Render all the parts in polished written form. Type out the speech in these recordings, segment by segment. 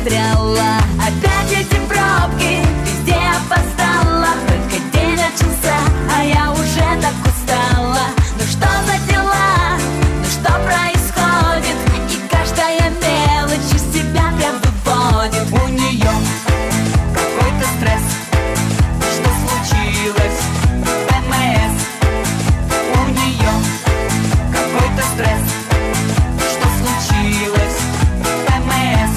застряла. Опять эти пробки, везде опоздала. Только день начался, а я уже так устала. Ну что за дела, ну что происходит? И каждая мелочь из себя прям выводит. У нее какой-то стресс. Что случилось? ПМС. У нее какой-то стресс. Что случилось? ПМС.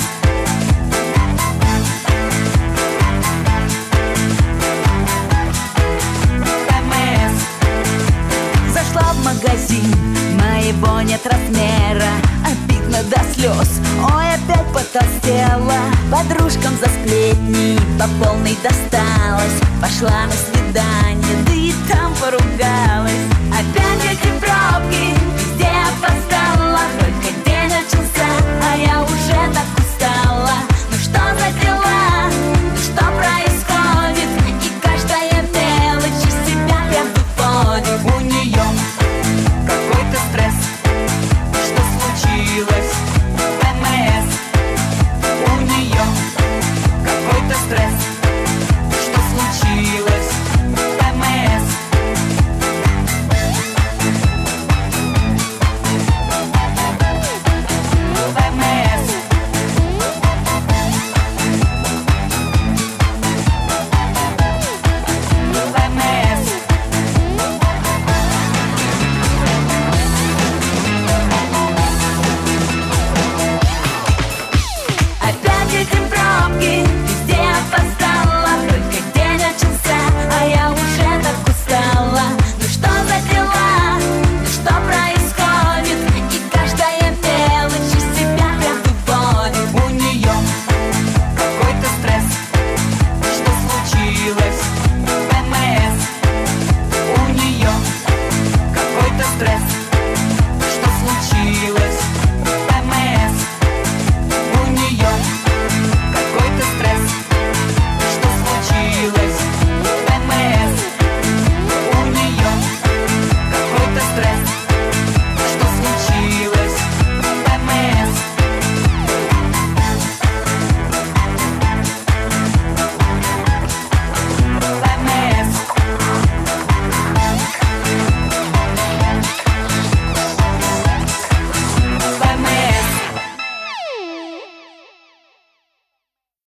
ПМС. Зашла в магазин, моего нет размера. Обидно до слез, ой, опять потолстела. Подружкам за сплетни по полной досталось. Пошла на свидание, да и там поругалась. Опять эти пробки, везде опоздала. Только день начался, а я уже так